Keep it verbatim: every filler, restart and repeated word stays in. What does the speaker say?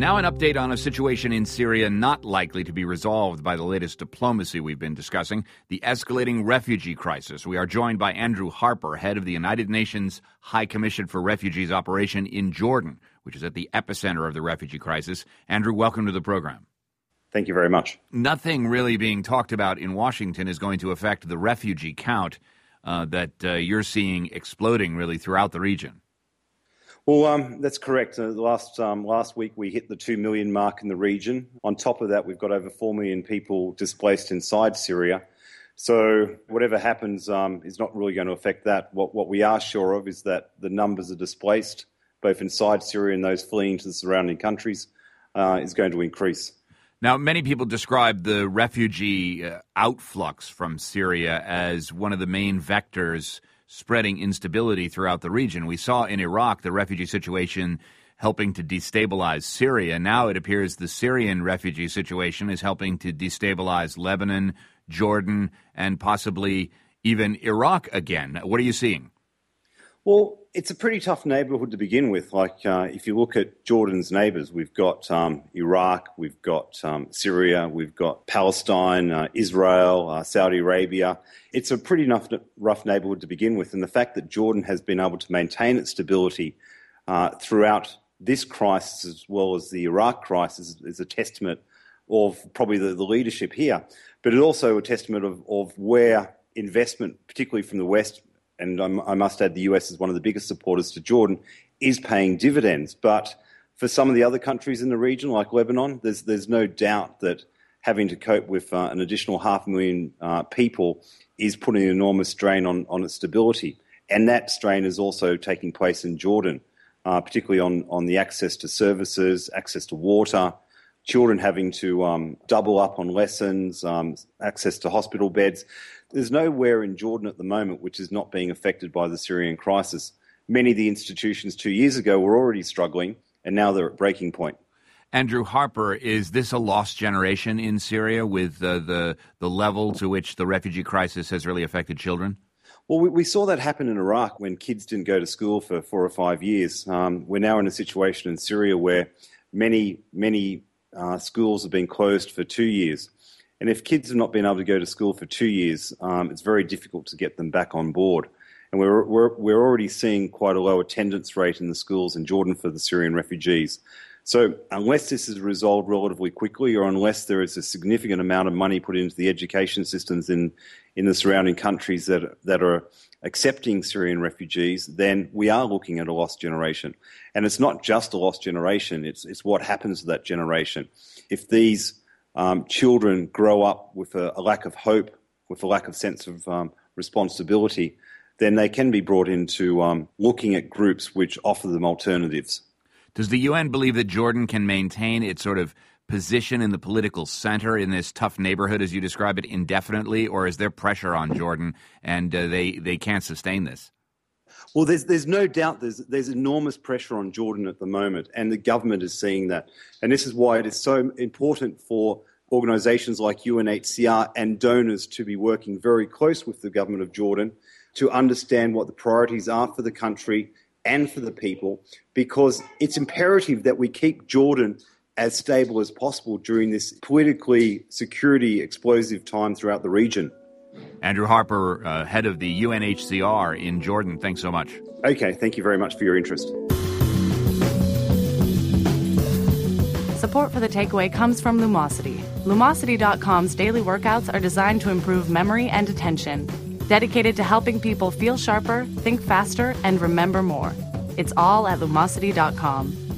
now an update on a situation in Syria not likely to be resolved by the latest diplomacy we've been discussing, the escalating refugee crisis. We are joined by Andrew Harper, head of the United Nations High Commission for Refugees operation in Jordan, which is at the epicenter of the refugee crisis. Andrew, welcome to the program. Thank you very much. Nothing really being talked about in Washington is going to affect the refugee count uh, that uh, you're seeing exploding really throughout the region. Well, um, that's correct. Uh, last um, last week we hit the two million mark in the region. On top of that, we've got over four million people displaced inside Syria. So whatever happens um, is not really going to affect that. What, what we are sure of is that the numbers of displaced, both inside Syria and those fleeing to the surrounding countries, uh, is going to increase. Now, many people describe the refugee uh, outflux from Syria as one of the main vectors spreading instability throughout the region. We saw in Iraq the refugee situation helping to destabilize Syria. Now it appears the Syrian refugee situation is helping to destabilize Lebanon, Jordan, and possibly even Iraq again. What are you seeing? Well, it's a pretty tough neighbourhood to begin with. Like, uh, if you look at Jordan's neighbours, we've got um, Iraq, we've got um, Syria, we've got Palestine, uh, Israel, uh, Saudi Arabia. It's a pretty rough, rough neighbourhood to begin with. And the fact that Jordan has been able to maintain its stability uh, throughout this crisis as well as the Iraq crisis is a testament of probably the, the leadership here. But it's also a testament of, of where investment, particularly from the West, and I must add the U S is one of the biggest supporters to Jordan, is paying dividends. But for some of the other countries in the region, like Lebanon, there's there's no doubt that having to cope with uh, an additional half a million uh, people is putting an enormous strain on, on its stability. And that strain is also taking place in Jordan, uh, particularly on, on the access to services, access to water, children having to um, double up on lessons, um, access to hospital beds. There's nowhere in Jordan at the moment which is not being affected by the Syrian crisis. Many of the institutions two years ago were already struggling, and now they're at breaking point. Andrew Harper, is this a lost generation in Syria with uh, the the level to which the refugee crisis has really affected children? Well, we, we saw that happen in Iraq when kids didn't go to school for four or five years. Um, we're now in a situation in Syria where many, many uh, schools have been closed for two years. And if kids have not been able to go to school for two years, um, it's very difficult to get them back on board. And we're, we're, we're already seeing quite a low attendance rate in the schools in Jordan for the Syrian refugees. So unless this is resolved relatively quickly, or unless there is a significant amount of money put into the education systems in, in the surrounding countries that, that are accepting Syrian refugees, then we are looking at a lost generation. And it's not just a lost generation, it's, it's what happens to that generation. If these Um, children grow up with a, a lack of hope, with a lack of sense of um, responsibility, then they can be brought into um, looking at groups which offer them alternatives. Does the U N believe that Jordan can maintain its sort of position in the political center in this tough neighborhood, as you describe it, indefinitely, or is there pressure on Jordan and uh, they, they can't sustain this? Well, there's there's no doubt there's there's enormous pressure on Jordan at the moment, and the government is seeing that. And this is why it is so important for organisations like U N H C R and donors to be working very close with the government of Jordan to understand what the priorities are for the country and for the people, because it's imperative that we keep Jordan as stable as possible during this politically security explosive time throughout the region. Andrew Harper, uh, head of the U N H C R in Jordan, thanks so much. Okay, thank you very much for your interest. Support for The Takeaway comes from Lumosity. Lumosity dot com's daily workouts are designed to improve memory and attention, dedicated to helping people feel sharper, think faster, and remember more. It's all at Lumosity dot com.